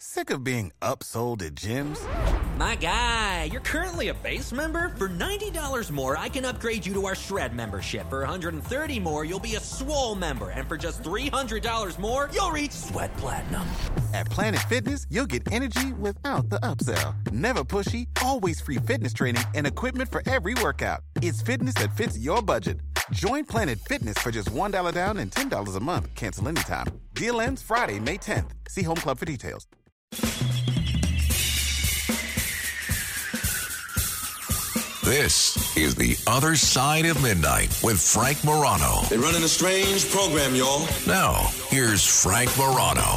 Sick of being upsold at gyms? My guy, you're currently a base member? For $90 more, I can upgrade you to our Shred membership. For $130 more, you'll be a Swole member. And for just $300 more, you'll reach Sweat Platinum. At Planet Fitness, you'll get energy without the upsell. Never pushy, always free fitness training and equipment for every workout. It's fitness that fits your budget. Join Planet Fitness for just $1 down and $10 a month. Cancel anytime. Deal ends Friday, May 10th. See Home Club for details. This is The Other Side of Midnight with Frank Morano. They're running a strange program, y'all. Now, here's Frank Morano.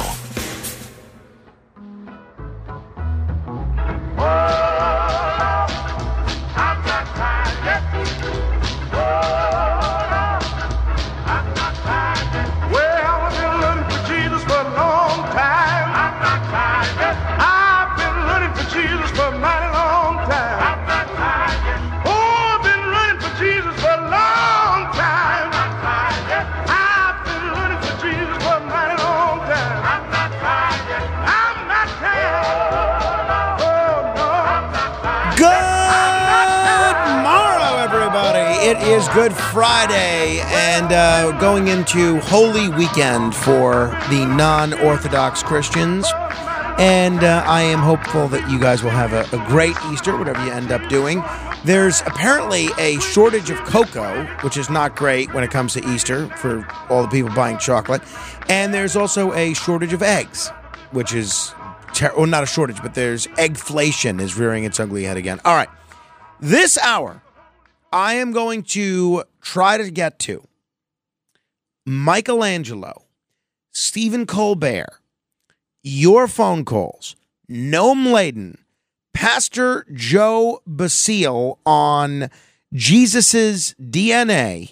It is Good Friday and going into Holy Weekend for the non-Orthodox Christians. And I am hopeful that you guys will have a great Easter, whatever you end up doing. There's apparently a shortage of cocoa, which is not great when it comes to Easter for all the people buying chocolate. And there's also a shortage of eggs, which is, well, not a shortage, but there's eggflation is rearing its ugly head again. All right, this hour, I am going to try to get to Michelangelo, Stephen Colbert, your phone calls, Noam Laden, Pastor Joe Basile on Jesus's DNA,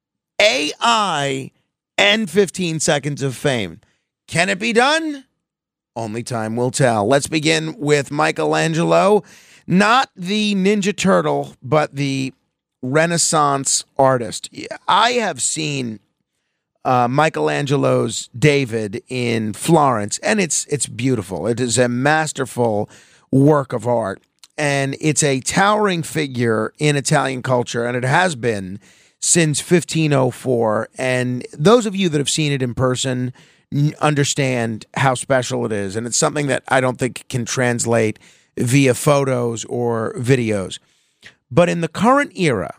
AI, and 15 seconds of fame. Can it be done? Only time will tell. Let's begin with Michelangelo, not the Ninja Turtle, but the Renaissance artist. I have seen Michelangelo's David in Florence, and it's beautiful. It is a masterful work of art, and it's a towering figure in Italian culture, and it has been since 1504. And those of you that have seen it in person understand how special it is, and it's something that I don't think can translate via photos or videos. But in the current era,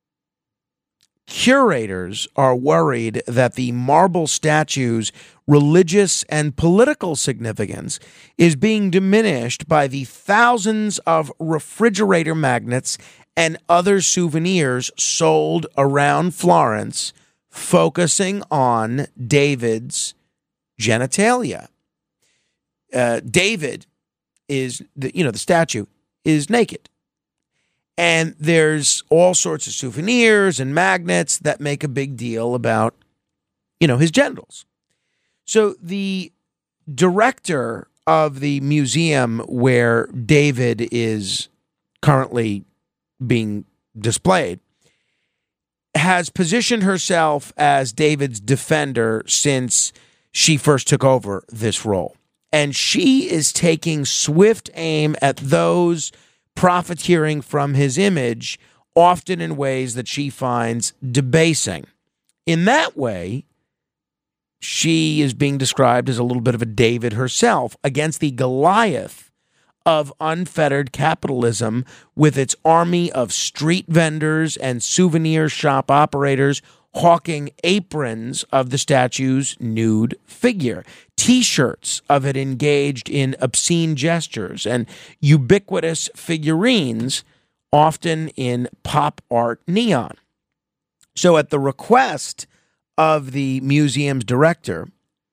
curators are worried that the marble statue's religious and political significance is being diminished by the thousands of refrigerator magnets and other souvenirs sold around Florence, focusing on David's genitalia. David is, the statue is naked. And there's all sorts of souvenirs and magnets that make a big deal about, his genitals. So the director of the museum where David is currently being displayed has positioned herself as David's defender since she first took over this role. And she is taking swift aim at those profiteering from his image, often in ways that she finds debasing. In that way, she is being described as a little bit of a David herself against the Goliath of unfettered capitalism with its army of street vendors and souvenir shop operators hawking aprons of the statue's nude figure, T-shirts of it engaged in obscene gestures, and ubiquitous figurines, often in pop art neon. So at the request of the museum's director,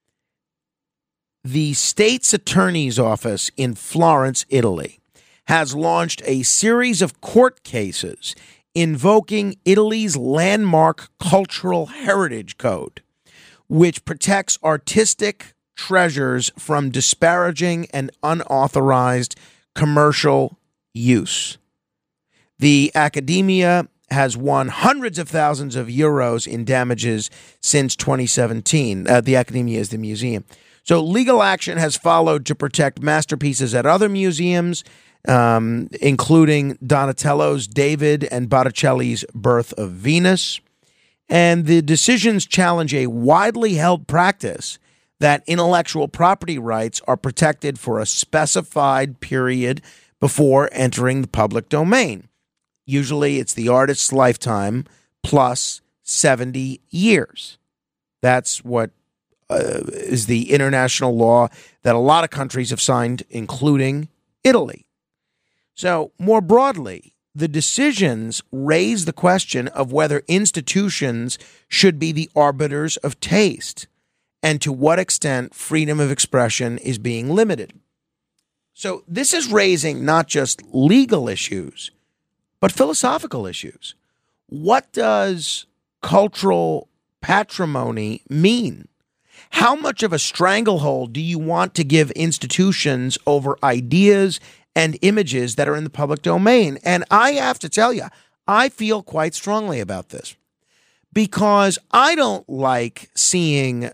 the state's attorney's office in Florence, Italy, has launched a series of court cases invoking Italy's landmark cultural heritage code, which protects artistic treasures from disparaging and unauthorized commercial use. The Accademia has won hundreds of thousands of euros in damages since 2017. The Accademia is the museum. So legal action has followed to protect masterpieces at other museums, including Donatello's David and Botticelli's Birth of Venus. And the decisions challenge a widely held practice that intellectual property rights are protected for a specified period before entering the public domain. Usually it's the artist's lifetime plus 70 years. That's what is the international law that a lot of countries have signed, including Italy. So more broadly, the decisions raise the question of whether institutions should be the arbiters of taste and to what extent freedom of expression is being limited. So this is raising not just legal issues, but philosophical issues. What does cultural patrimony mean? How much of a stranglehold do you want to give institutions over ideas and images that are in the public domain? And I have to tell you, I feel quite strongly about this because I don't like seeing,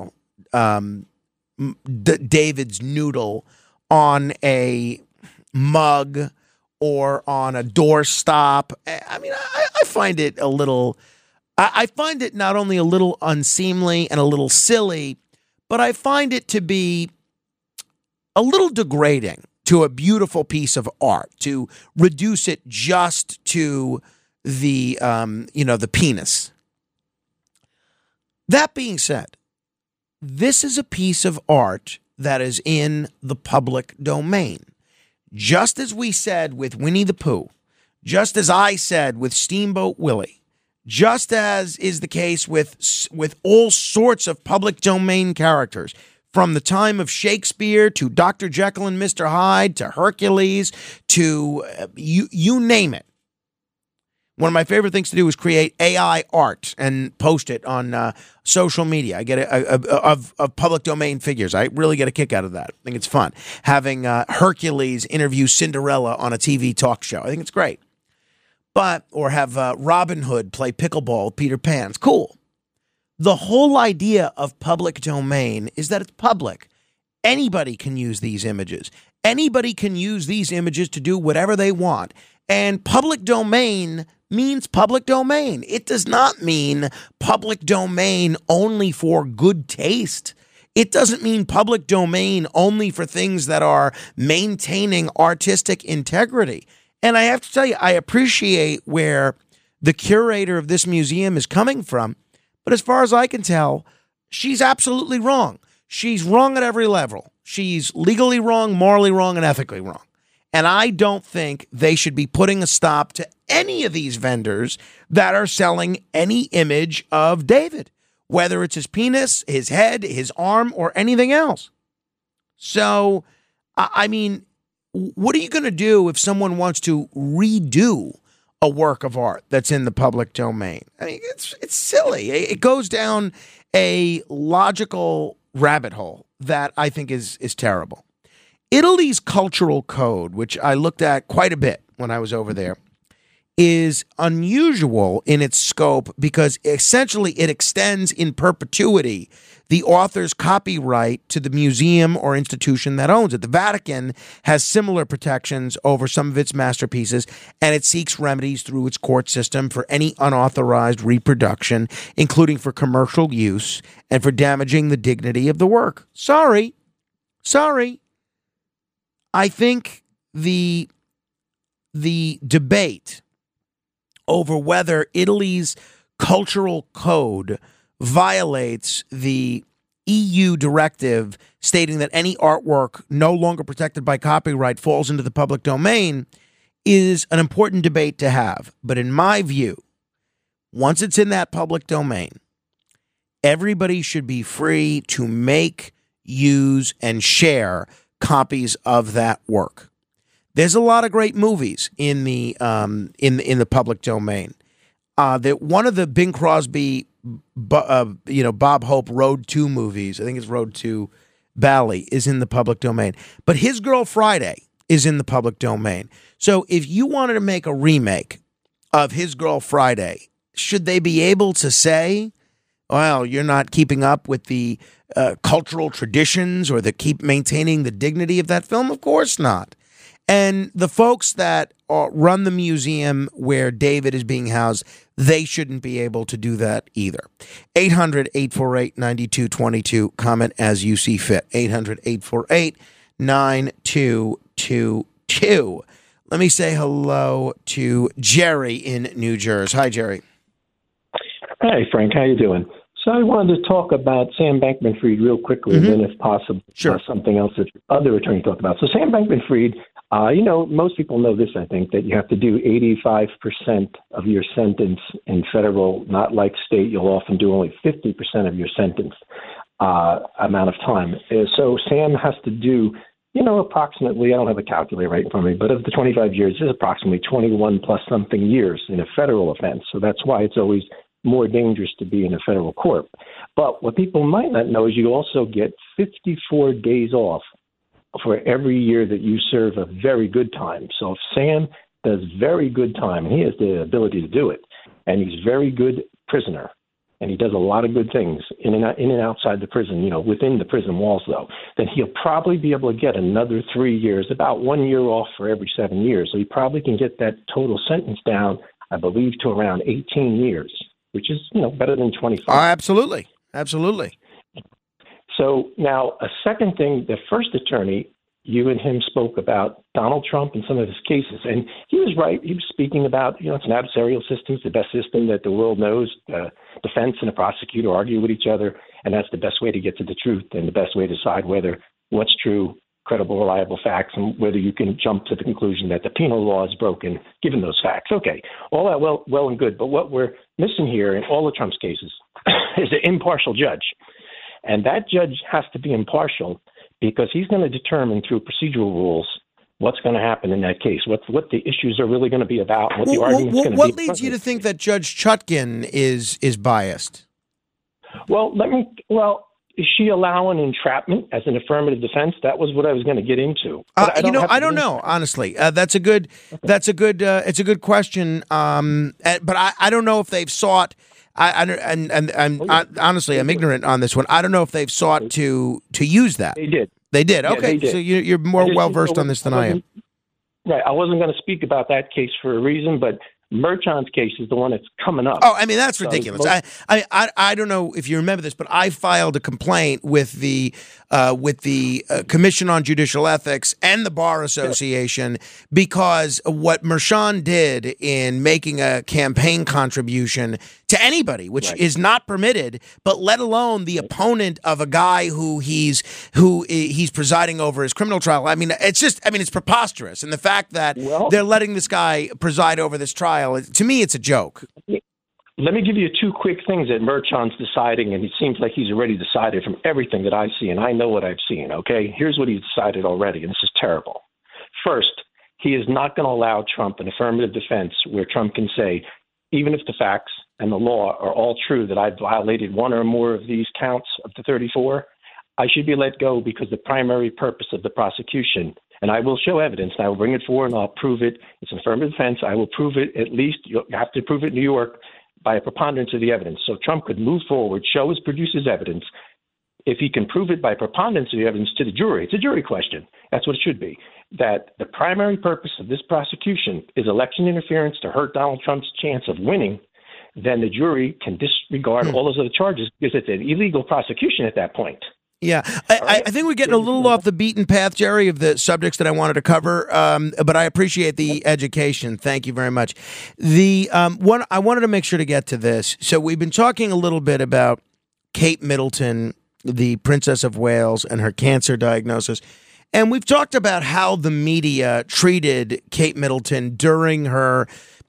David's noodle on a mug or on a doorstop. I mean, I find it a little... I find it not only a little unseemly and a little silly, but I find it to be a little degrading to a beautiful piece of art, to reduce it just to the, the penis. That being said, this is a piece of art that is in the public domain. Just as we said with Winnie the Pooh, just as I said with Steamboat Willie, just as is the case with all sorts of public domain characters, from the time of Shakespeare to Dr. Jekyll and Mr. Hyde to Hercules to you name it. One of my favorite things to do is create AI art and post it on social media. I get of public domain figures. I really get a kick out of that. I think it's fun. Having Hercules interview Cinderella on a TV talk show. I think it's great. Or have Robin Hood play pickleball with Peter Pan. It's cool. The whole idea of public domain is that it's public. Anybody can use these images. Anybody can use these images to do whatever they want. And public domain means public domain. It does not mean public domain only for good taste. It doesn't mean public domain only for things that are maintaining artistic integrity. And I have to tell you, I appreciate where the curator of this museum is coming from. But as far as I can tell, she's absolutely wrong. She's wrong at every level. She's legally wrong, morally wrong, and ethically wrong. And I don't think they should be putting a stop to any of these vendors that are selling any image of David, whether it's his penis, his head, his arm, or anything else. So, I mean, what are you going to do if someone wants to redo a work of art that's in the public domain? I mean, it's silly. It goes down a logical rabbit hole that I think is terrible. Italy's cultural code, which I looked at quite a bit when I was over there, is unusual in its scope because essentially it extends in perpetuity the author's copyright to the museum or institution that owns it. The Vatican has similar protections over some of its masterpieces, and it seeks remedies through its court system for any unauthorized reproduction, including for commercial use and for damaging the dignity of the work. Sorry. I think the debate over whether Italy's cultural code violates the EU directive stating that any artwork no longer protected by copyright falls into the public domain is an important debate to have. But in my view, once it's in that public domain, everybody should be free to make, use, and share copies of that work. There's a lot of great movies in the public domain. That one of the Bing Crosby, Bob Hope Road to movies, I think it's Road to Bali, is in the public domain. But His Girl Friday is in the public domain. So if you wanted to make a remake of His Girl Friday, should they be able to say, well, you're not keeping up with the cultural traditions or that keep maintaining the dignity of that film? Of course not. And the folks that run the museum where David is being housed, they shouldn't be able to do that either. 800-848-9222. Comment as you see fit. 800-848-9222. Let me say hello to Jerry in New Jersey. Hi, Jerry. Hi, Frank. How you doing? So I wanted to talk about Sam Bankman-Fried real quickly, and then, if possible, something else that other attorney talked about. So Sam Bankman-Fried, most people know this, I think, that you have to do 85% of your sentence in federal, not like state. You'll often do only 50% of your sentence amount of time. So Sam has to do, approximately, I don't have a calculator right in front of me, but of the 25 years, it's approximately 21 plus something years in a federal offense. So that's why it's always more dangerous to be in a federal court. But what people might not know is you also get 54 days off for every year that you serve a very good time. So if Sam does very good time, and he has the ability to do it, and he's a very good prisoner, and he does a lot of good things in and outside the prison, within the prison walls, though, then he'll probably be able to get another 3 years, about 1 year off for every 7 years. So he probably can get that total sentence down, I believe, to around 18 years, which is, better than 25. Absolutely. Absolutely. So now a second thing, the first attorney, you and him spoke about Donald Trump and some of his cases. And he was right. He was speaking about, it's an adversarial system. It's the best system that the world knows. Defense and a prosecutor argue with each other, and that's the best way to get to the truth and the best way to decide what's true, credible, reliable facts, and whether you can jump to the conclusion that the penal law is broken given those facts. Okay, all that well and good. But what we're missing here in all of Trump's cases is an impartial judge. And that judge has to be impartial because he's going to determine through procedural rules what's going to happen in that case, what the issues are really going to be about, what the argument's going to be. What leads you to think that Judge Chutkan is biased? Is she allowing entrapment as an affirmative defense? That was what I was going to get into. I don't know. Honestly, it's a good question. But I don't know if they've sought. Honestly, I'm ignorant on this one. I don't know if they've sought to use that. They did. They did. Yeah, okay, they did. So you're more well versed on this than I am. Right. I wasn't going to speak about that case for a reason, but Merchan's case is the one that's coming up. Oh, I mean, that's ridiculous. I don't know if you remember this, but I filed a complaint with the Commission on Judicial Ethics and the Bar Association because what Merchan did in making a campaign contribution to anybody, which is not permitted, but let alone the opponent of a guy who he's presiding over his criminal trial. I mean, it's preposterous. And the fact that they're letting this guy preside over this trial, to me, it's a joke. Let me give you two quick things that Merchan's deciding, and it seems like he's already decided from everything that I see, and I know what I've seen, okay? Here's what he's decided already, and this is terrible. First, he is not going to allow Trump an affirmative defense where Trump can say, even if the facts and the law are all true that I've violated one or more of these counts of the 34, I should be let go because the primary purpose of the prosecution, and I will show evidence, and I will bring it forward and I'll prove it. It's an affirmative defense. I will prove it at least. You have to prove it in New York by a preponderance of the evidence. So Trump could move forward, produce his evidence. If he can prove it by preponderance of the evidence to the jury, it's a jury question. That's what it should be. That the primary purpose of this prosecution is election interference to hurt Donald Trump's chance of winning, then the jury can disregard all those other charges because it's an illegal prosecution at that point. Yeah, I think we're getting a little off the beaten path, Jerry, of the subjects that I wanted to cover, but I appreciate the education. Thank you very much. I wanted to make sure to get to this. So we've been talking a little bit about Kate Middleton, the Princess of Wales, and her cancer diagnosis. And we've talked about how the media treated Kate Middleton during her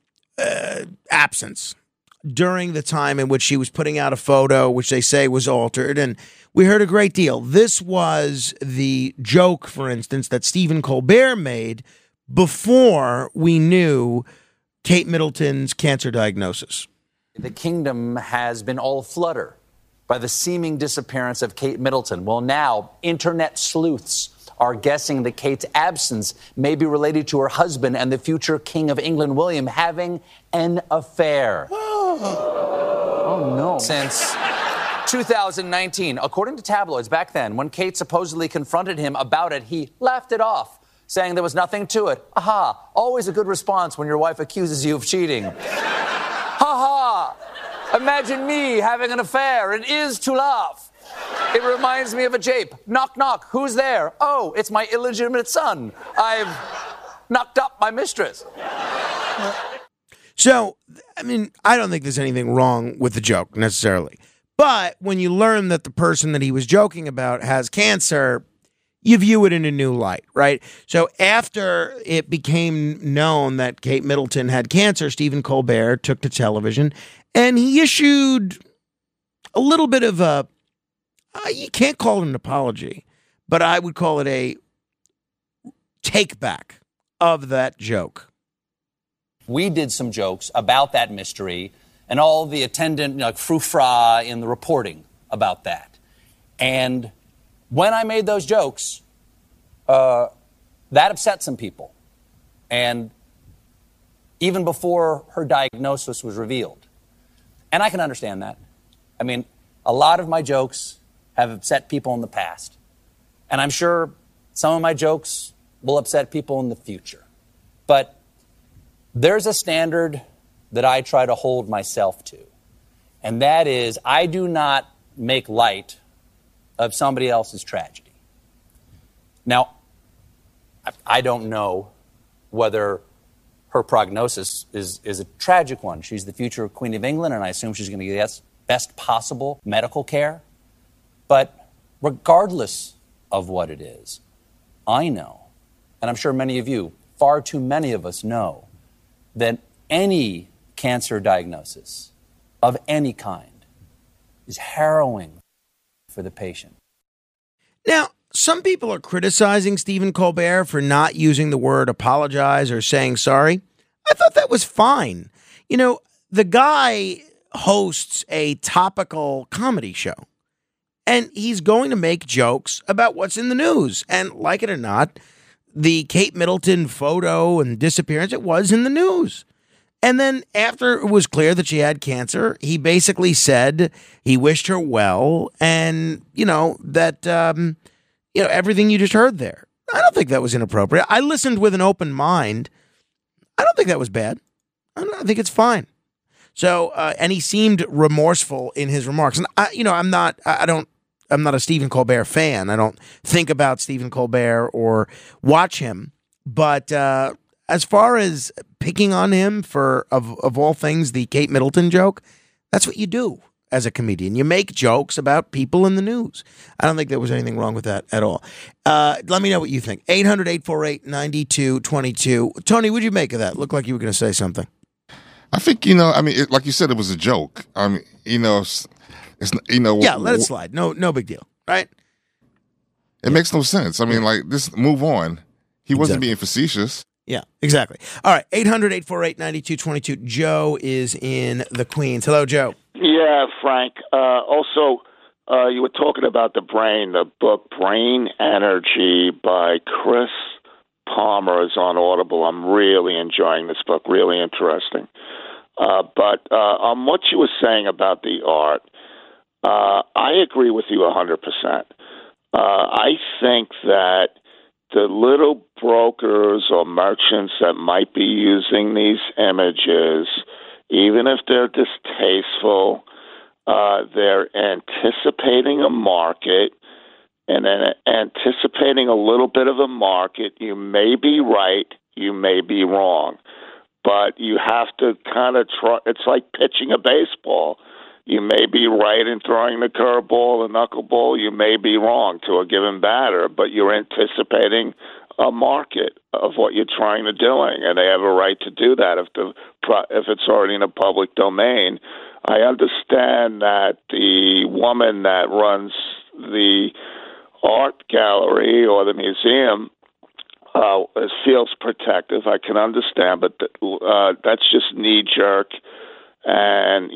absence, during the time in which she was putting out a photo, which they say was altered. And we heard a great deal. This was the joke, for instance, that Stephen Colbert made before we knew Kate Middleton's cancer diagnosis. The kingdom has been all aflutter by the seeming disappearance of Kate Middleton. Well, now internet sleuths are guessing that Kate's absence may be related to her husband and the future King of England, William, having an affair. Oh, no. Since 2019. According to tabloids back then, when Kate supposedly confronted him about it, he laughed it off, saying there was nothing to it. Aha, always a good response when your wife accuses you of cheating. Ha ha! Imagine me having an affair. It is to laugh. It reminds me of a jape. Knock, knock. Who's there? Oh, it's my illegitimate son. I've knocked up my mistress. So, I mean, I don't think there's anything wrong with the joke necessarily. But when you learn that the person that he was joking about has cancer, you view it in a new light, right? So after it became known that Kate Middleton had cancer, Stephen Colbert took to television and he issued a little bit of a, you can't call it an apology, but I would call it a take back of that joke. We did some jokes about that mystery and all the attendant frou-fra in the reporting about that. And when I made those jokes, that upset some people. And even before her diagnosis was revealed. And I can understand that. I mean, a lot of my jokes have upset people in the past. And I'm sure some of my jokes will upset people in the future. But there's a standard that I try to hold myself to. And that is, I do not make light of somebody else's tragedy. Now, I don't know whether her prognosis is a tragic one. She's the future Queen of England, and I assume she's going to get best possible medical care. But regardless of what it is, I know, and I'm sure many of you, far too many of us know, that any cancer diagnosis of any kind is harrowing for the patient. Now, some people are criticizing Stephen Colbert for not using the word apologize or saying sorry. I thought that was fine. You know, the guy hosts a topical comedy show, and he's going to make jokes about what's in the news. And like it or not, the Kate Middleton photo and disappearance, it was in the news. And then after it was clear that she had cancer, he basically said he wished her well and, that, everything you just heard there. I don't think that was inappropriate. I listened with an open mind. I don't think that was bad. I think it's fine. So, and he seemed remorseful in his remarks. And I'm not a Stephen Colbert fan. I don't think about Stephen Colbert or watch him. But as far as picking on him for, of all things, the Kate Middleton joke, that's what you do as a comedian. You make jokes about people in the news. I don't think there was anything wrong with that at all. Let me know what you think. 800-848-9222. Tony, what'd you make of that? Looked like you were going to say something. I think, like you said, it was a joke. Yeah, let it slide. No big deal, right? It makes no sense. Just move on. He wasn't being facetious. Yeah, exactly. All right, 800-848-9222. Joe is in the Queens. Hello, Joe. Yeah, Frank. Also, you were talking about the book Brain Energy by Chris Palmer is on Audible. I'm really enjoying this book, really interesting. But on what you were saying about the art, I agree with you 100%. I think that the little brokers or merchants that might be using these images, even if they're distasteful, they're anticipating a market, and then anticipating a little bit of a market. You may be right, you may be wrong, but you have to kind of try. It's like pitching a baseball. You may be right in throwing the curveball, the knuckleball. You may be wrong to a given batter, but you're anticipating a market of what you're trying to doing, and they have a right to do that if it's already in a public domain. I understand that the woman that runs the art gallery or the museum feels protective. I can understand, but that's just knee-jerk. And,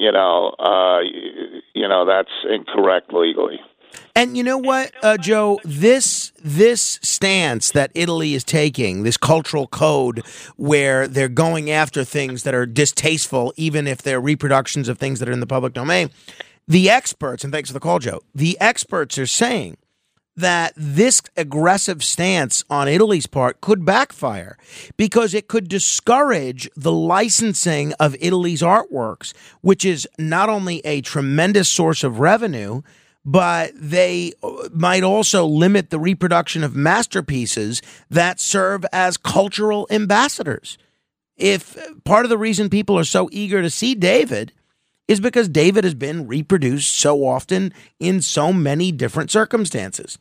that's incorrect legally. And you know what, Joe, this stance that Italy is taking, this cultural code where they're going after things that are distasteful, even if they're reproductions of things that are in the public domain, The experts, and thanks for the call, Joe, the experts are saying that this aggressive stance on Italy's part could backfire because it could discourage the licensing of Italy's artworks, which is not only a tremendous source of revenue, but they might also limit the reproduction of masterpieces that serve as cultural ambassadors. If part of the reason people are so eager to see David is because David has been reproduced so often in so many different circumstances.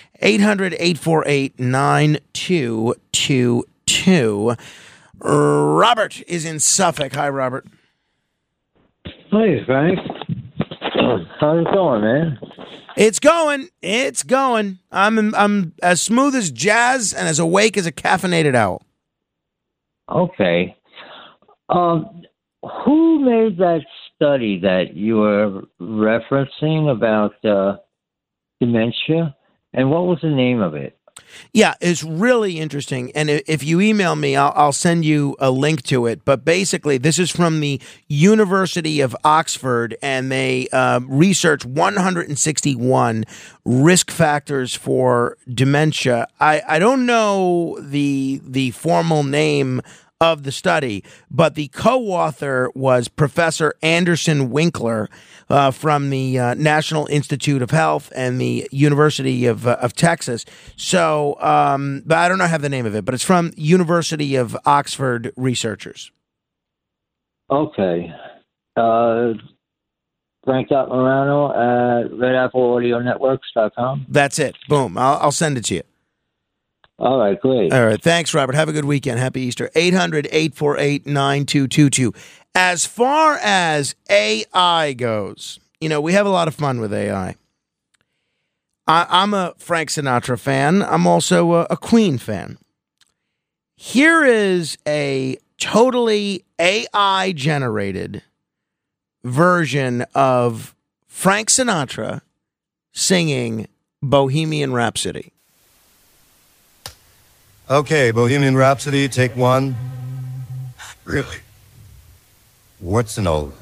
800-848-9222. Robert is in Suffolk. Hi, Robert. Hey, Frank. How's it going, man? It's going. It's going. I'm as smooth as jazz and as awake as a caffeinated owl. Okay. Who made that study that you were referencing about dementia? And what was the name of it? Yeah, it's really interesting. And if you email me, I'll send you a link to it. But basically, this is from the University of Oxford, and they researched 161 risk factors for dementia. I don't know the formal name of the study, but the co-author was Professor Anderson Winkler from the National Institute of Health and the University of Texas. So, but I don't know have the name of it, but it's from University of Oxford researchers. Okay. Frank.Morano at RedAppleAudioNetworks.com. That's it. Boom. I'll send it to you. All right, great. All right. Thanks, Robert. Have a good weekend. Happy Easter. 800-848-9222. As far as AI goes, we have a lot of fun with AI. I'm a Frank Sinatra fan. I'm also a Queen fan. Here is a totally AI-generated version of Frank Sinatra singing Bohemian Rhapsody. Okay, Bohemian Rhapsody, take one. Really? What's an oath?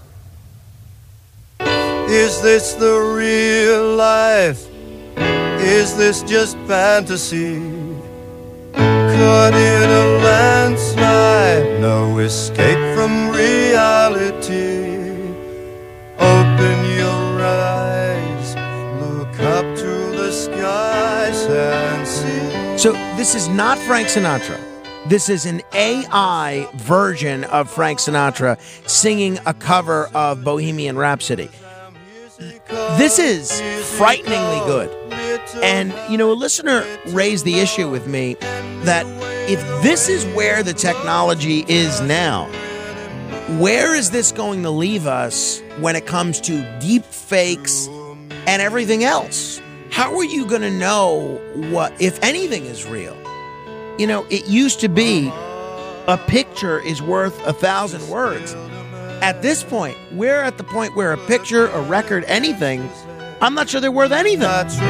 Is this the real life? Is this just fantasy? Caught in a landslide, no escape from reality. Open your eyes, look up to the skies and see. So this is not Frank Sinatra. This is an AI version of Frank Sinatra singing a cover of Bohemian Rhapsody. This is frighteningly good. And, a listener raised the issue with me that if this is where the technology is now, where is this going to leave us when it comes to deep fakes and everything else? How are you going to know what, if anything, is real? It used to be a picture is worth 1,000 words. At this point, we're at the point where a picture, a record, anything, I'm not sure they're worth anything.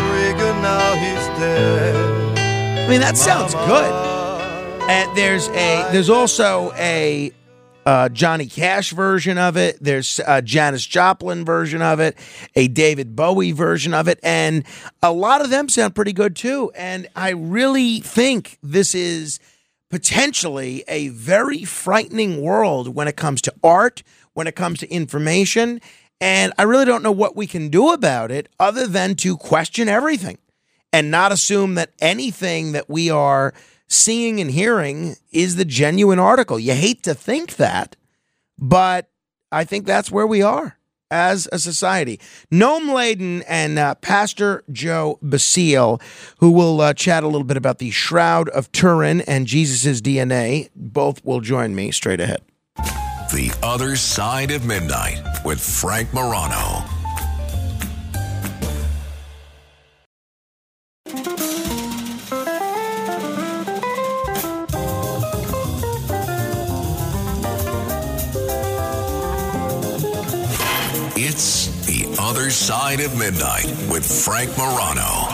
That sounds good. And there's also a Johnny Cash version of it. There's a Janis Joplin version of it, a David Bowie version of it, and a lot of them sound pretty good too. And I really think this is potentially a very frightening world when it comes to art, when it comes to information, and I really don't know what we can do about it other than to question everything and not assume that anything that we are seeing and hearing is the genuine article. You hate to think that, but I think that's where we are as a society. Noam Laden and Pastor Joe Basile, who will chat a little bit about the Shroud of Turin and Jesus' DNA, both will join me straight ahead. The Other Side of Midnight with Frank Morano. It's The Other Side of Midnight with Frank Morano.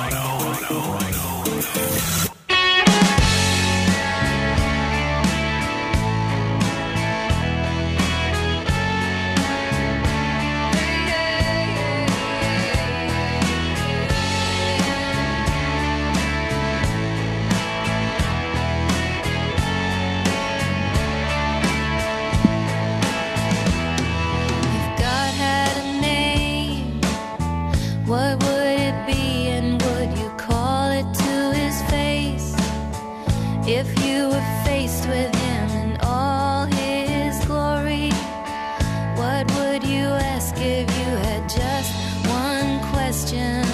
If you were faced with him in all his glory, what would you ask if you had just one question?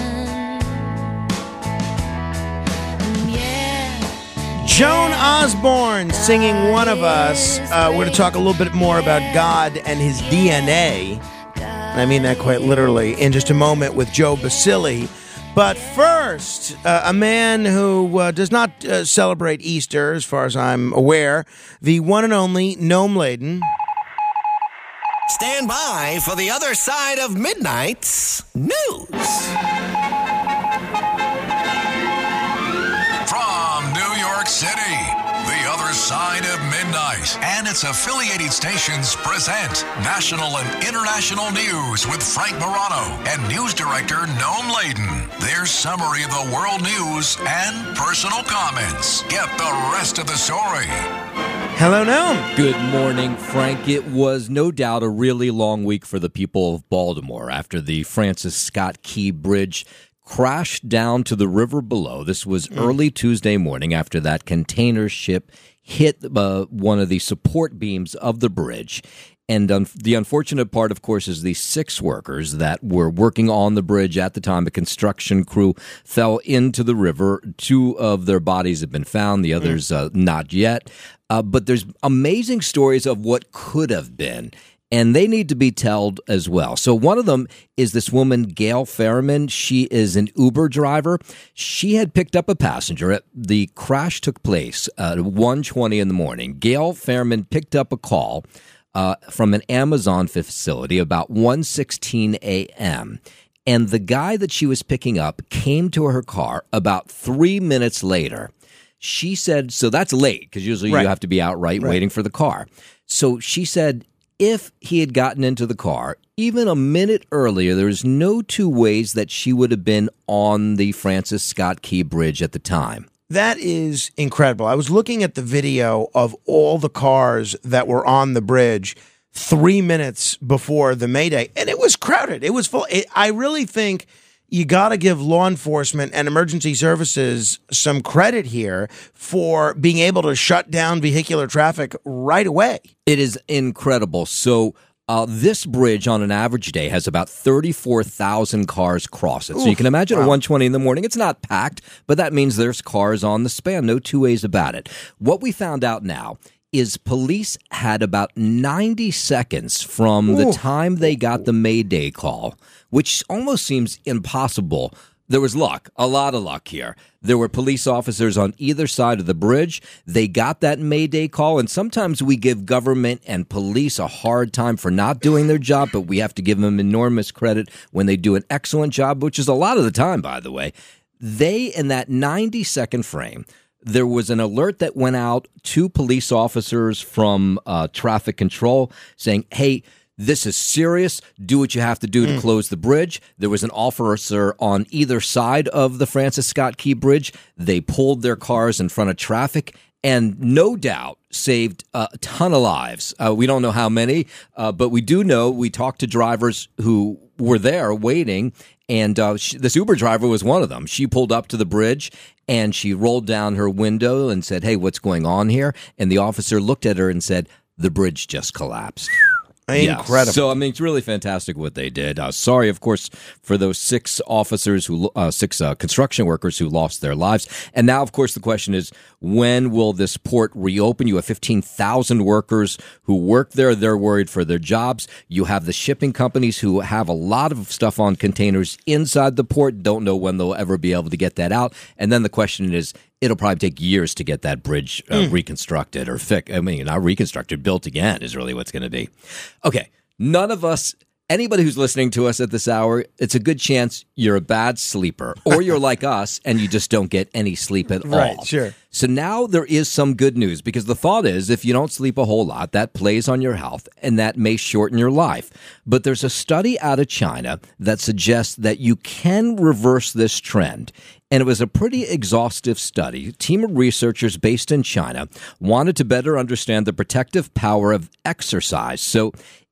Joan Osborne singing One of Us. We're going to talk a little bit more about God and his DNA. I mean that quite literally in just a moment with Joe Basile. But first, a man who does not celebrate Easter, as far as I'm aware, the one and only Noam Laden. Stand by for the other side of midnight's news. From New York City, the other side of midnight and its affiliated stations present national and international news with Frank Morano and news director Noam Laden. Their summary of the world news and personal comments. Get the rest of the story. Hello, Noam. Good morning, Frank. It was no doubt a really long week for the people of Baltimore after the Francis Scott Key Bridge crashed down to the river below. This was early Tuesday morning after that container ship hit one of the support beams of the bridge. And the unfortunate part, of course, is the 6 workers that were working on the bridge at the time. The construction crew fell into the river. 2 of their bodies have been found, the others not yet. But there's amazing stories of what could have been. And they need to be told as well. So one of them is this woman, Gail Ferriman. She is an Uber driver. She had picked up a passenger. The crash took place at 1:20 in the morning. Gail Ferriman picked up a call from an Amazon facility about 1:16 a.m. And the guy that she was picking up came to her car about 3 minutes later. She said, so that's late because usually you have to be out waiting for the car. So she said, if he had gotten into the car, even a minute earlier, there's no 2 ways that she would have been on the Francis Scott Key Bridge at the time. That is incredible. I was looking at the video of all the cars that were on the bridge 3 minutes before the Mayday, and it was crowded. It was full. I really think you got to give law enforcement and emergency services some credit here for being able to shut down vehicular traffic right away. It is incredible. So this bridge on an average day has about 34,000 cars cross it. So you can imagine at 1:20 in the morning, it's not packed, but that means there's cars on the span. No 2 ways about it. What we found out now is police had about 90 seconds from the time they got the Mayday call, which almost seems impossible. There was luck, a lot of luck here. There were police officers on either side of the bridge. They got that Mayday call, and sometimes we give government and police a hard time for not doing their job, but we have to give them enormous credit when they do an excellent job, which is a lot of the time, by the way. They, in that 90-second frame, there was an alert that went out to police officers from traffic control saying, hey, this is serious. Do what you have to do to close the bridge. There was an officer on either side of the Francis Scott Key Bridge. They pulled their cars in front of traffic and no doubt saved a ton of lives. We don't know how many, but we do know we talked to drivers who were there waiting, and this Uber driver was one of them. She pulled up to the bridge, and she rolled down her window and said, hey, what's going on here? And the officer looked at her and said, the bridge just collapsed. Incredible. Yeah. So, I mean, it's really fantastic what they did. Sorry, of course, for those 6 officers, six construction workers who lost their lives. And now, of course, the question is, when will this port reopen? You have 15,000 workers who work there. They're worried for their jobs. You have the shipping companies who have a lot of stuff on containers inside the port, don't know when they'll ever be able to get that out. And then the question is, it'll probably take years to get that bridge reconstructed or fixed. I mean, not reconstructed, built again is really what's going to be. Okay, none of us, anybody who's listening to us at this hour, it's a good chance you're a bad sleeper or you're like us and you just don't get any sleep at all. Right, sure. So now there is some good news because the thought is if you don't sleep a whole lot, that plays on your health and that may shorten your life. But there's a study out of China that suggests that you can reverse this trend. And it was a pretty exhaustive study. A team of researchers based in China wanted to better understand the protective power of exercise. So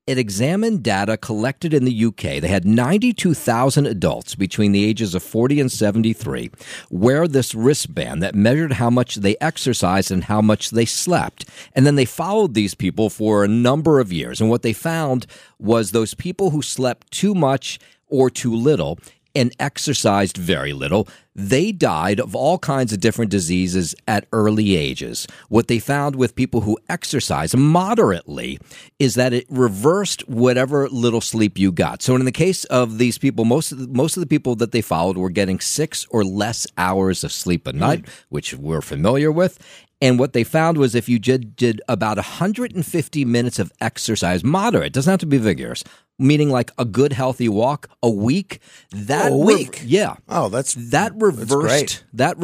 It examined data collected in the UK. They had 92,000 adults between the ages of 40 and 73 wear this wristband that measured how much they exercised and how much they slept. And then they followed these people for a number of years. And what they found was those people who slept too much or too little and exercised very little, they died of all kinds of different diseases at early ages. What they found with people who exercise moderately is that it reversed whatever little sleep you got. So in the case of these people, most of the people that they followed were getting 6 or less hours of sleep a night, which we're familiar with. And what they found was if you did about 150 minutes of exercise, moderate, doesn't have to be vigorous, meaning like a good healthy walk a week. A week? Yeah. Oh, that reversed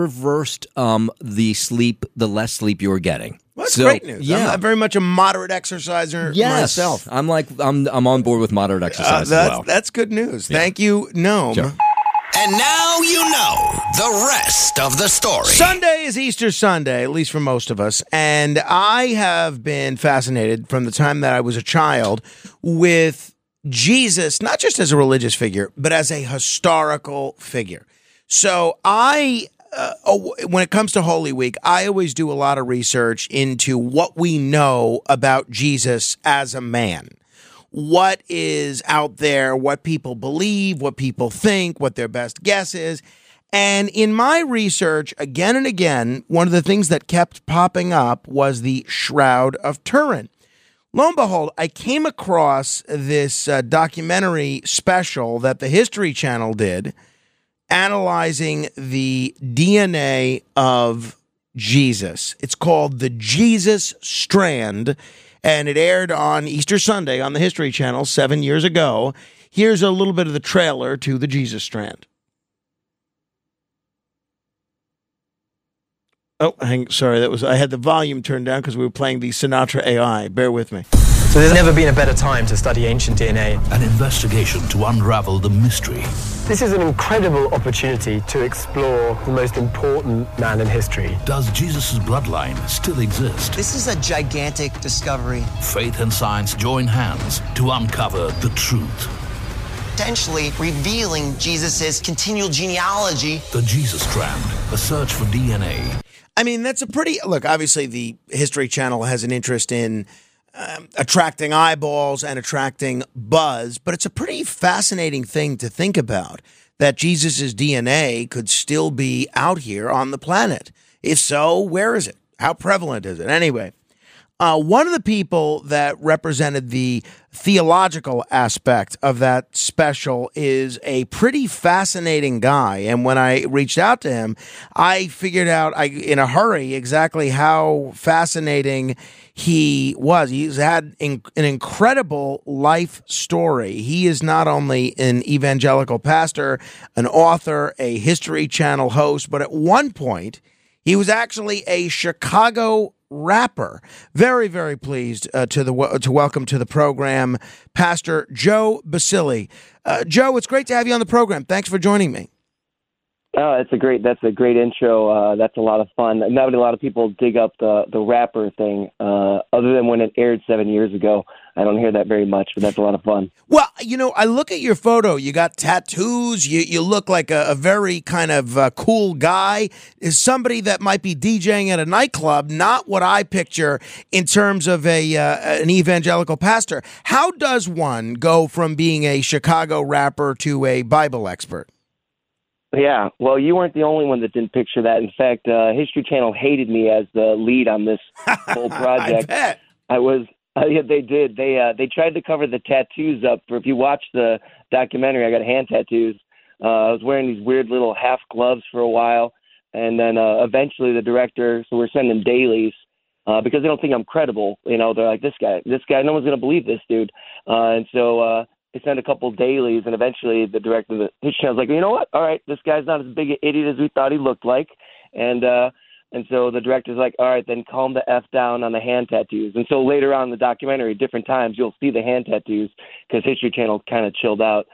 the less sleep you were getting. Well, that's great news. Yeah. I'm very much a moderate exerciser myself. I'm on board with moderate exercise as well. That's good news. Yeah. Thank you, Noam. Sure. And now you know the rest of the story. Sunday is Easter Sunday, at least for most of us. And I have been fascinated from the time that I was a child with Jesus, not just as a religious figure, but as a historical figure. So when it comes to Holy Week, I always do a lot of research into what we know about Jesus as a man. What is out there, what people believe, what people think, what their best guess is. And in my research, again and again, one of the things that kept popping up was the Shroud of Turin. Lo and behold, I came across this documentary special that the History Channel did, analyzing the DNA of Jesus. It's called The Jesus Strand, and it aired on Easter Sunday on the History Channel 7 years ago. Here's a little bit of the trailer to The Jesus Strand. Oh, sorry, I had the volume turned down because we were playing the Sinatra AI. Bear with me. So there's never been a better time to study ancient DNA. An investigation to unravel the mystery. This is an incredible opportunity to explore the most important man in history. Does Jesus' bloodline still exist? This is a gigantic discovery. Faith and science join hands to uncover the truth. Potentially revealing Jesus' continual genealogy. The Jesus Strand, a search for DNA. I mean, that's look, obviously the History Channel has an interest in attracting eyeballs and attracting buzz, but it's a pretty fascinating thing to think about, that Jesus' DNA could still be out here on the planet. If so, where is it? How prevalent is it? Anyway, one of the people that represented the theological aspect of that special is a pretty fascinating guy. And when I reached out to him, I figured out in a hurry exactly how fascinating he was. He's had an incredible life story. He is not only an evangelical pastor, an author, a History Channel host, but at one point, he was actually a Chicago rapper. Very, very pleased to welcome to the program Pastor Joe Basile. Joe, it's great to have you on the program. Thanks for joining me. Oh, that's a great intro. That's a lot of fun. Not a lot of people dig up the rapper thing, other than when it aired 7 years ago. I don't hear that very much, but that's a lot of fun. Well, I look at your photo. You got tattoos. You look like a very kind of cool guy. Is somebody that might be DJing at a nightclub, not what I picture in terms of an evangelical pastor. How does one go from being a Chicago rapper to a Bible expert? Yeah, well, you weren't the only one that didn't picture that. In fact, History Channel hated me as the lead on this whole project. I bet. Yeah, they did. They tried to cover the tattoos up. If you watch the documentary, I got hand tattoos. I was wearing these weird little half gloves for a while, and then eventually the director. So we're sending dailies because they don't think I'm credible. They're like, this guy. No one's gonna believe this dude. And so they sent a couple dailies, and eventually the director of the History Channel was like, you know what? All right, this guy's not as big an idiot as we thought he looked like, And so the director's like, all right, then calm the F down on the hand tattoos. And so later on in the documentary, different times, you'll see the hand tattoos because History Channel kind of chilled out.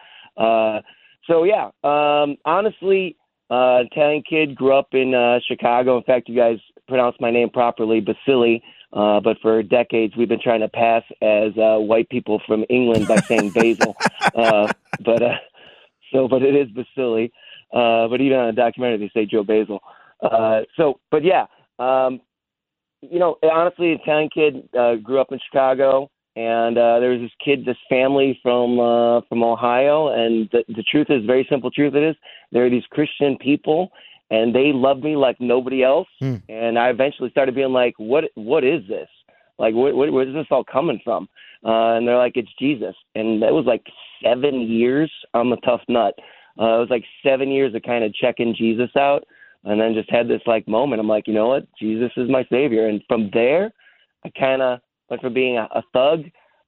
Honestly, Italian kid, grew up in Chicago. In fact, you guys pronounced my name properly, Basile. But for decades, we've been trying to pass as white people from England by saying basil. But it is Basili. But even on a documentary, they say Joe Basil. Honestly, Italian kid, grew up in Chicago, and there was this family from Ohio, and the truth is, very simple truth it is, there are these Christian people, and they love me like nobody else. And I eventually started being like, what is this? Like, where is this all coming from? And they're like, it's Jesus. And that was like 7 years. I'm a tough nut. It was like 7 years of kind of checking Jesus out, and then just had this like moment. I'm like, you know what? Jesus is my savior. And from there, I kind of went from being a thug.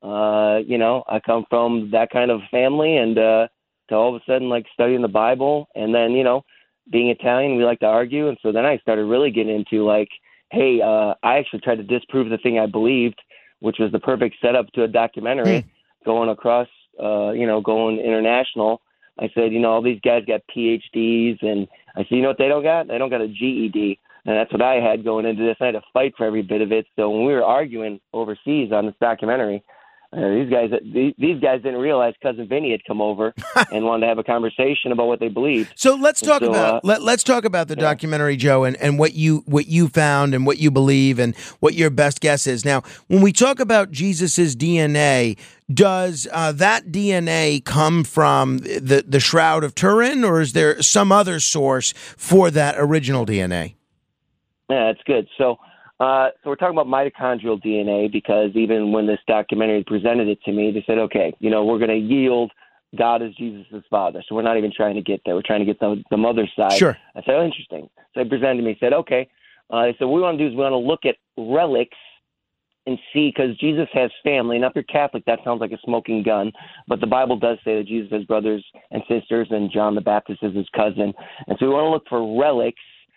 I come from that kind of family, and to all of a sudden like studying the Bible, and then being Italian, we like to argue. And so then I started really getting into like, hey, I actually tried to disprove the thing I believed, which was the perfect setup to a documentary, going across, going international. I said, all these guys got PhDs, and I said, you know what they don't got? They don't got a GED. And that's what I had going into this. I had to fight for every bit of it. So when we were arguing overseas on this documentary, these guys didn't realize Cousin Vinny had come over and wanted to have a conversation about what they believed. So let's talk about the documentary, Joe, and what you found and what you believe and what your best guess is. Now, when we talk about Jesus's DNA, does that DNA come from the Shroud of Turin, or is there some other source for that original DNA? Yeah, it's good. So we're talking about mitochondrial DNA, because even when this documentary presented it to me, they said, okay, we're going to yield God as Jesus' father. So we're not even trying to get there. We're trying to get the mother's side. Sure. I said, oh, interesting. So they presented to me, said, okay. They said, what we want to do is we want to look at relics and see, because Jesus has family. Now, if you're Catholic, that sounds like a smoking gun, but the Bible does say that Jesus has brothers and sisters, and John the Baptist is his cousin. And so we want to look for relics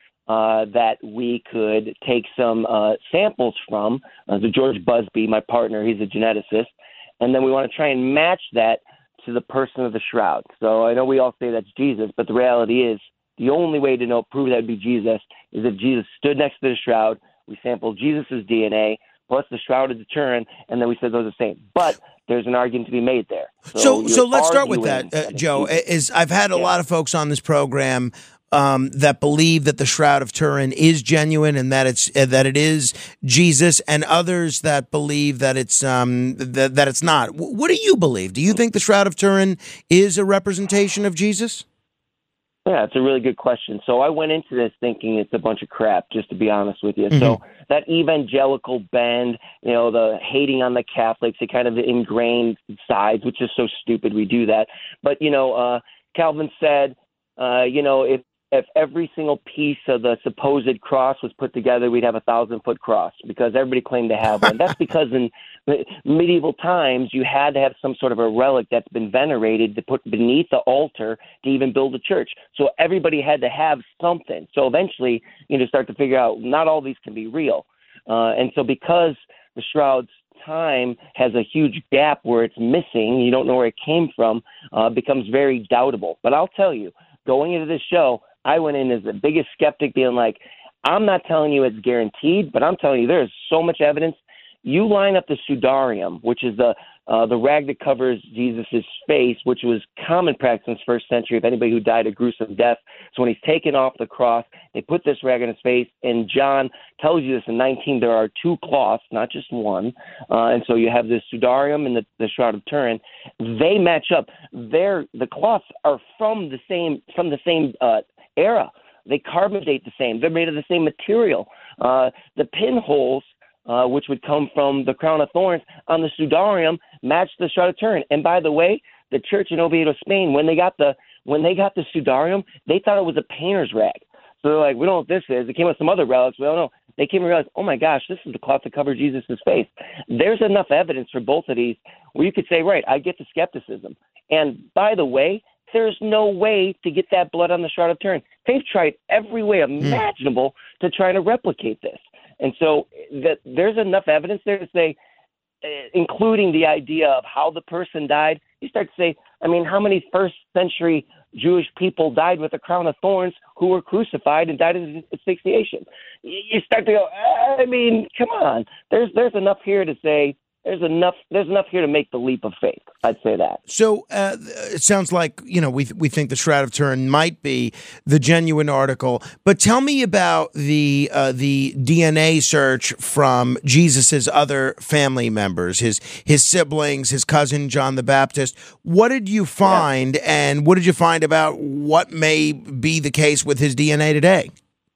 that we could take some samples from. So George Busby, my partner, he's a geneticist, and then we want to try and match that to the person of the shroud. So I know we all say that's Jesus, but the reality is the only way to prove that would be Jesus is if Jesus stood next to the shroud. We sampled Jesus' DNA plus the Shroud of Turin, and then we said those are the same. But there's an argument to be made there. So let's start with that, Joe. I've had a lot of folks on this program that believe that the Shroud of Turin is genuine and that it is Jesus, and others that believe that it's that it's not. What do you believe? Do you think the Shroud of Turin is a representation of Jesus? Yeah, it's a really good question. So I went into this thinking it's a bunch of crap, just to be honest with you. Mm-hmm. So that evangelical bend, the hating on the Catholics, the kind of the ingrained sides, which is so stupid we do that. But, Calvin said, if every single piece of the supposed cross was put together, we'd have 1,000-foot cross, because everybody claimed to have one. That's because in medieval times, you had to have some sort of a relic that's been venerated to put beneath the altar to even build a church. So everybody had to have something. So eventually, start to figure out not all these can be real. And so because the Shroud's time has a huge gap where it's missing, you don't know where it came from, becomes very doubtable. But I'll tell you, going into this show, I went in as the biggest skeptic, being like, I'm not telling you it's guaranteed, but I'm telling you there's so much evidence. You line up the sudarium, which is the rag that covers Jesus' face, which was common practice in the first century of anybody who died a gruesome death. So when he's taken off the cross, they put this rag on his face, and John tells you this in 19, there are two cloths, not just one. And so you have the sudarium and the Shroud of Turin. They match up. The cloths are from the same era. They carbon date the same. They're made of the same material. The pinholes, which would come from the crown of thorns on the sudarium, match the Shroud of Turin. And by the way, the church in Oviedo, Spain, when they got the sudarium, they thought it was a painter's rag. So they're like, we don't know what this is. It came with some other relics. We don't know. They came and realized, oh my gosh, this is the cloth that covered Jesus' face. There's enough evidence for both of these where you could say, right, I get the skepticism. And by the way, there's no way to get that blood on the Shroud of Turin. They've tried every way imaginable to try to replicate this. And so there's enough evidence there to say, including the idea of how the person died, you start to say, how many first century, Jewish people died with a crown of thorns who were crucified and died of asphyxiation. You start to go, I mean, come on. There's enough here to say, there's enough here to make the leap of faith. I'd say that. So it sounds like, we think the Shroud of Turin might be the genuine article. But tell me about the DNA search from Jesus's other family members, his siblings, his cousin John the Baptist. What did you find, and what did you find about what may be the case with his DNA today?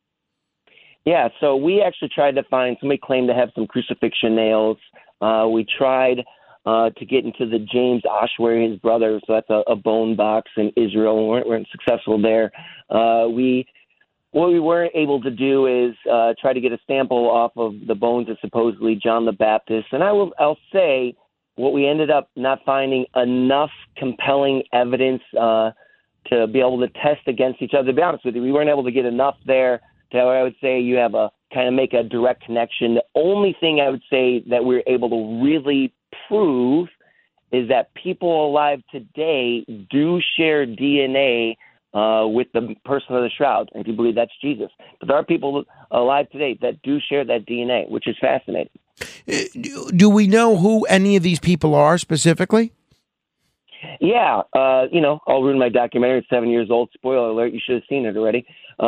Yeah, so we actually tried to find, somebody claimed to have some crucifixion nails. We tried to get into the James Oshuary, his brother, so that's a bone box in Israel, and we weren't successful there. What we weren't able to do is try to get a sample off of the bones of supposedly John the Baptist. And I'll say what we ended up not finding enough compelling evidence to be able to test against each other. To be honest with you, we weren't able to get enough there to where I would say you have a kind of make a direct connection. The only thing I would say that we're able to really prove is that people alive today do share DNA with the person of the shroud, if you believe that's Jesus. But there are people alive today that do share that DNA, which is fascinating. Do we know who any of these people are specifically? Yeah, I'll ruin my documentary. It's 7 years old. Spoiler alert, you should have seen it already.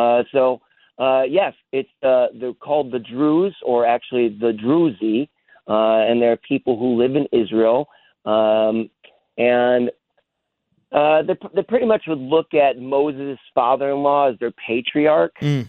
Yes, it's they're called the Druze, or actually the Druzi, and they're people who live in Israel, and they pretty much would look at Moses' father-in-law as their patriarch, and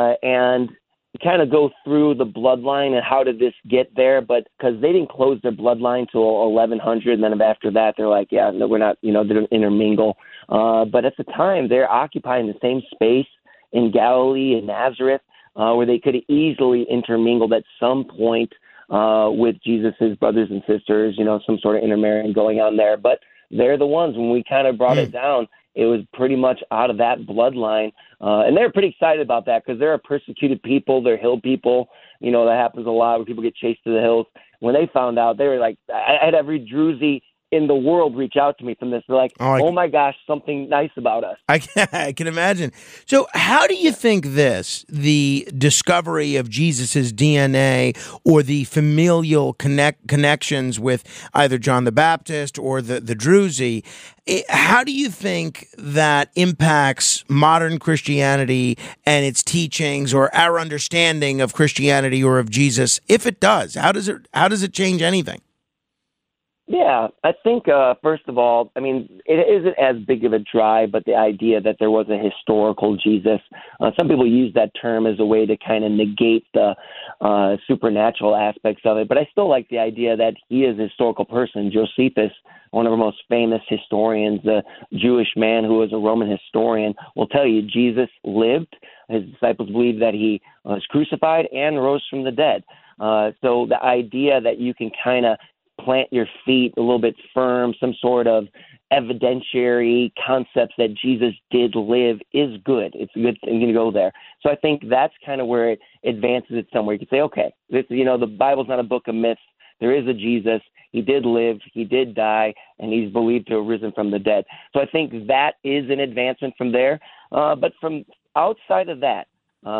kind of go through the bloodline and how did this get there, but because they didn't close their bloodline till 1100, and then after that they're like, yeah, no, we're not, they don't intermingle. But at the time, they're occupying the same space in Galilee and Nazareth, where they could have easily intermingled at some point with Jesus's brothers and sisters, some sort of intermarrying going on there. But they're the ones, when we kind of brought it down, it was pretty much out of that bloodline. And they're pretty excited about that because they're a persecuted people. They're hill people. That happens a lot when people get chased to the hills. When they found out, they were like, I had every Druzy in the world reach out to me from this. They're like, oh my gosh, something nice about us. I can imagine. So how do you think the discovery of Jesus's DNA or the familial connections with either John the Baptist or the Druzy, how do you think that impacts modern Christianity and its teachings, or our understanding of Christianity or of Jesus? If it does, how does it change anything? Yeah, I think, first of all, it isn't as big of a drive, but the idea that there was a historical Jesus, some people use that term as a way to kind of negate the supernatural aspects of it, but I still like the idea that he is a historical person. Josephus, one of our most famous historians, the Jewish man who was a Roman historian, will tell you Jesus lived. His disciples believe that he was crucified and rose from the dead. So the idea that you can kind of plant your feet a little bit firm, some sort of evidentiary concepts that Jesus did live is good. It's a good thing to go there. So I think that's kind of where it advances it somewhere. You can say, okay, the Bible's not a book of myths. There is a Jesus. He did live, he did die, and he's believed to have risen from the dead. So I think that is an advancement from there. But from outside of that,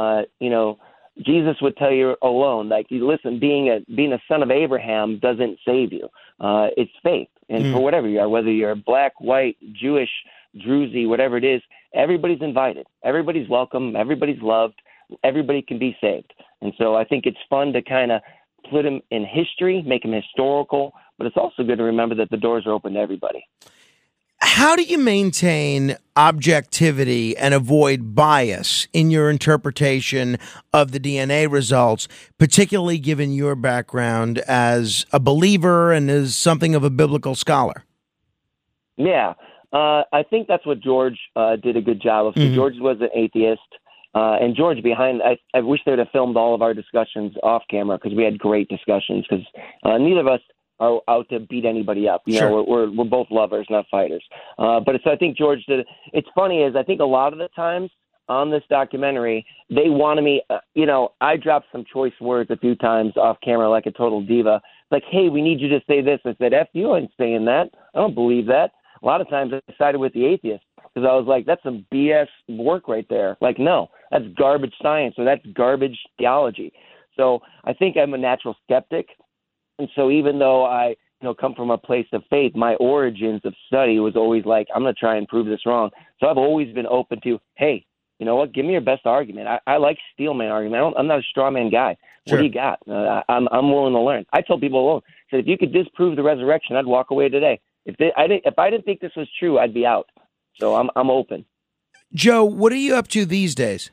Jesus would tell you alone, like, listen, being a son of Abraham doesn't save you. It's faith. And for whatever you are, whether you're black, white, Jewish, Druzy, whatever it is, everybody's invited. Everybody's welcome. Everybody's loved. Everybody can be saved. And so I think it's fun to kind of put him in history, make him historical, but it's also good to remember that the doors are open to everybody. How do you maintain objectivity and avoid bias in your interpretation of the DNA results, particularly given your background as a believer and as something of a biblical scholar? Yeah, I think that's what George did a good job of. So George was an atheist, and George I wish they would have filmed all of our discussions off camera because we had great discussions because neither of us are out to beat anybody up. Sure. We're both lovers, not fighters. But I think George did it. It's funny is I think a lot of the times on this documentary, they wanted me, I dropped some choice words a few times off camera like a total diva. Like, hey, we need you to say this. I said, F you, I ain't saying that. I don't believe that. A lot of times I sided with the atheist. because I was like, that's some BS work right there. Like, no, that's garbage science, or that's garbage theology. So I think I'm a natural skeptic. And so even though I come from a place of faith, my origins of study was always like, I'm going to try and prove this wrong. So I've always been open to, hey, you know what? Give me your best argument. I like steel man argument. I'm not a straw man guy. Sure. What do you got? I'm willing to learn. I tell people alone, said if you could disprove the resurrection, I'd walk away today. If I didn't think this was true, I'd be out. So I'm open. Joe, what are you up to these days?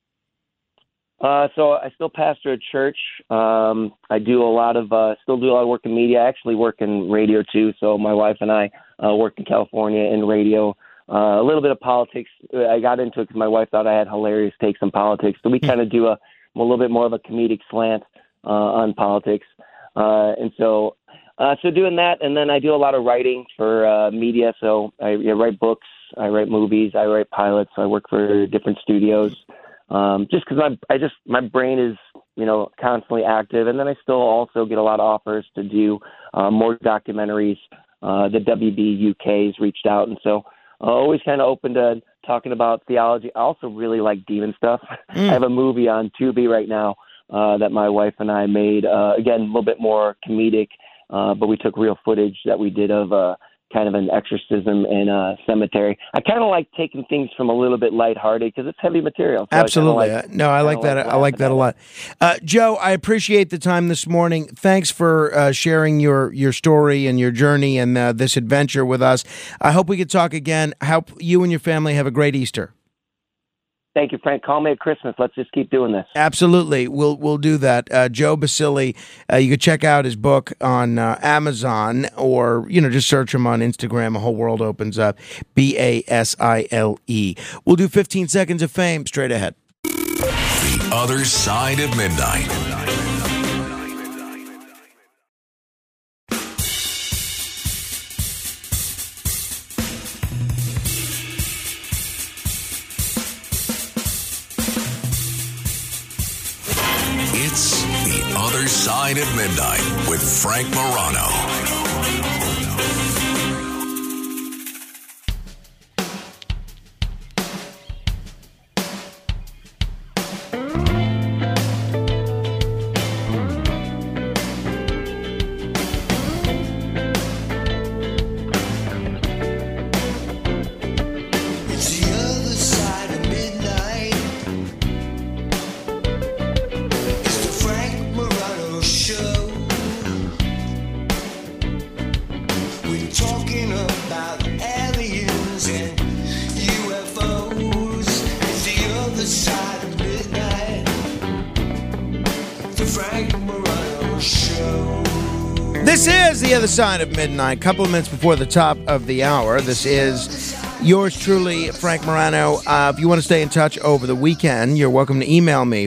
So I still pastor a church. I do a lot of work in media. I actually work in radio too. So my wife and I work in California in radio. A little bit of politics. I got into it because my wife thought I had hilarious takes on politics. So we kind of do a little bit more of a comedic slant on politics. And so doing that, and then I do a lot of writing for media. So I write books, I write movies, I write pilots. I work for different studios. Just because my brain is, constantly active. And then I still also get a lot of offers to do more documentaries. The WB UK has reached out. And so always kind of open to talking about theology. I also really like demon stuff. I have a movie on Tubi right now that my wife and I made. Again, a little bit more comedic, but we took real footage that we did of kind of an exorcism in a cemetery. I kind of like taking things from a little bit lighthearted because it's heavy material. So absolutely. I like that. I like that a lot. Joe, I appreciate the time this morning. Thanks for sharing your story and your journey and this adventure with us. I hope we could talk again. I hope you and your family have a great Easter. Thank you, Frank. Call me at Christmas. Let's just keep doing this. Absolutely. We'll do that. Joe Basile, you could check out his book on Amazon or, just search him on Instagram. A whole world opens up. Basile. We'll do 15 seconds of fame straight ahead. The Other Side of Midnight. It's The Other Side of Midnight with Frank Morano. This is The Other Side of Midnight, a couple of minutes before the top of the hour. This is yours truly, Frank Morano. If you want to stay in touch over the weekend, you're welcome to email me,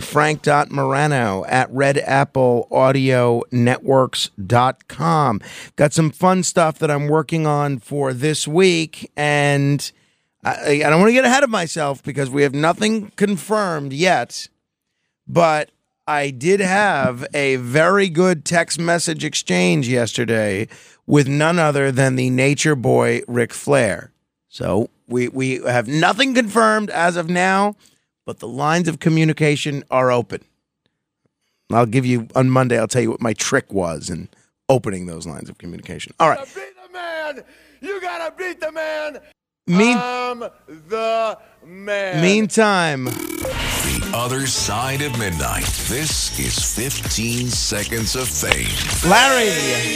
frank.morano@redappleaudionetworks.com. Got some fun stuff that I'm working on for this week, and I don't want to get ahead of myself because we have nothing confirmed yet, but I did have a very good text message exchange yesterday with none other than the nature boy, Ric Flair. So we have nothing confirmed as of now, but the lines of communication are open. I'll give you, on Monday, I'll tell you what my trick was in opening those lines of communication. All right. Beat the man! You gotta beat the man! I'm the man. Meantime, The Other Side of Midnight. This is 15 Seconds of Fame. Larry.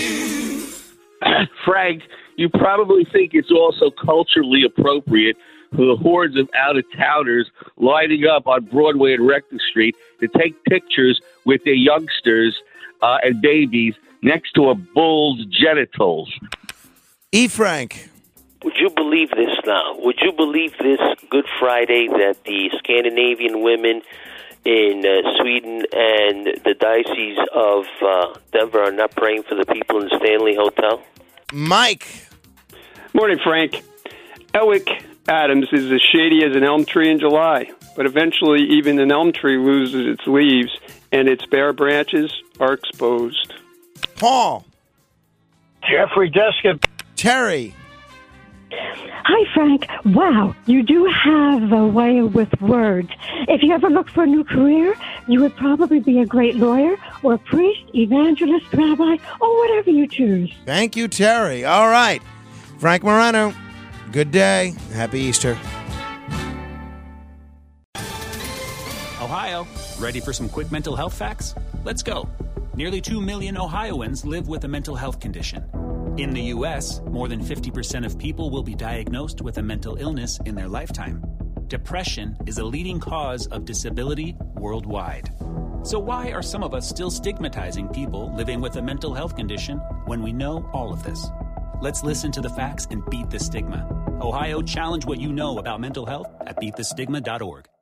Frank, you probably think it's also culturally appropriate for the hordes of out-of-towners lining up on Broadway and Rector Street to take pictures with their youngsters and babies next to a bull's genitals. E. Frank. Would you believe this now? Would you believe this Good Friday that the Scandinavian women in Sweden and the Diocese of Denver are not praying for the people in the Stanley Hotel? Mike. Morning, Frank. Elwick Adams is as shady as an elm tree in July, but eventually even an elm tree loses its leaves and its bare branches are exposed. Paul. Jeffrey Deskin. Terry. Hi, Frank. Wow, you do have a way with words. If you ever look for a new career, you would probably be a great lawyer or a priest, evangelist, rabbi, or whatever you choose. Thank you, Terry. All right. Frank Morano, good day. Happy Easter. Ohio, ready for some quick mental health facts? Let's go. Nearly 2 million Ohioans live with a mental health condition. In the U.S., more than 50% of people will be diagnosed with a mental illness in their lifetime. Depression is a leading cause of disability worldwide. So why are some of us still stigmatizing people living with a mental health condition when we know all of this? Let's listen to the facts and beat the stigma. Ohio, challenge what you know about mental health at beatthestigma.org.